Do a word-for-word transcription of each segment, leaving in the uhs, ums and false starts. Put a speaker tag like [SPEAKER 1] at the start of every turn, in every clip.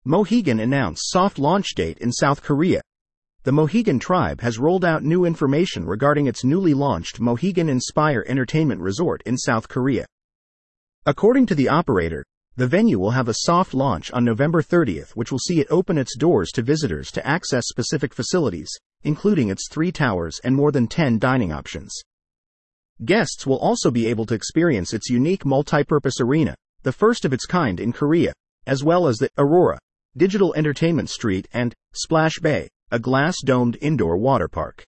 [SPEAKER 1] Mohegan announced soft launch date in South Korea. The Mohegan tribe has rolled out new information regarding its newly launched Mohegan Inspire Entertainment Resort in South Korea. According to the operator, the venue will have a soft launch on November thirtieth, which will see it open its doors to visitors to access specific facilities, including its three towers and more than ten dining options. Guests will also be able to experience its unique multi-purpose arena, the first of its kind in Korea, as well as the Aurora Digital Entertainment Street and Splash Bay, a glass-domed indoor water park.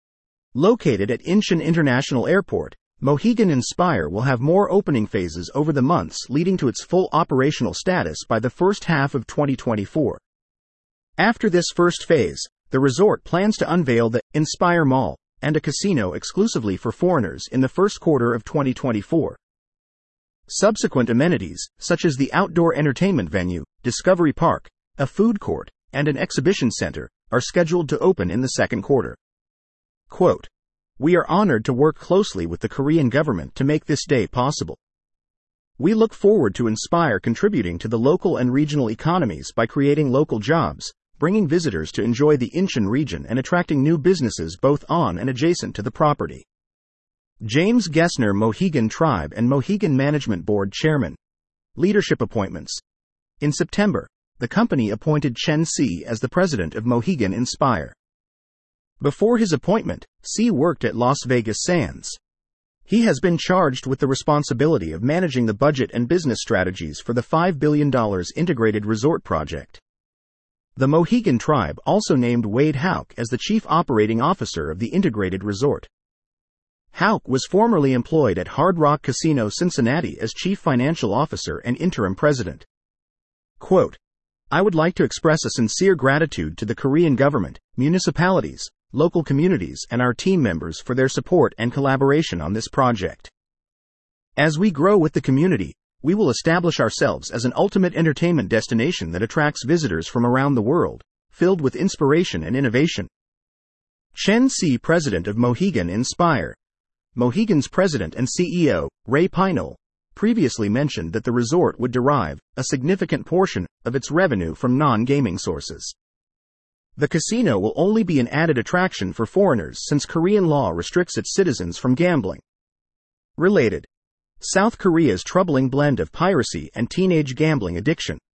[SPEAKER 1] Located at Incheon International Airport, Mohegan Inspire will have more opening phases over the months leading to its full operational status by the first half of twenty twenty-four. After this first phase, the resort plans to unveil the Inspire Mall and a casino exclusively for foreigners in the first quarter of twenty twenty-four. Subsequent amenities, such as the outdoor entertainment venue, Discovery Park, a food court, and an exhibition center, are scheduled to open in the second quarter. Quote, "We are honored to work closely with the Korean government to make this day possible. We look forward to Inspire contributing to the local and regional economies by creating local jobs, bringing visitors to enjoy the Incheon region and attracting new businesses both on and adjacent to the property." James Gessner, Mohegan Tribe and Mohegan Management Board Chairman. Leadership appointments. In September, the company appointed Chen Si as the president of Mohegan Inspire. Before his appointment, Si worked at Las Vegas Sands. He has been charged with the responsibility of managing the budget and business strategies for the five billion dollars integrated resort project. The Mohegan Tribe also named Wade Houck as the chief operating officer of the integrated resort. Houck was formerly employed at Hard Rock Casino Cincinnati as chief financial officer and interim president. Quote, "I would like to express a sincere gratitude to the Korean government, municipalities, local communities and our team members for their support and collaboration on this project. As we grow with the community, we will establish ourselves as an ultimate entertainment destination that attracts visitors from around the world, filled with inspiration and innovation." Chen Si, president of Mohegan Inspire. Mohegan's president and C E O, Ray Pynell, previously mentioned that the resort would derive a significant portion of its revenue from non-gaming sources. The casino will only be an added attraction for foreigners since Korean law restricts its citizens from gambling. Related. South Korea's troubling blend of piracy and teenage gambling addiction.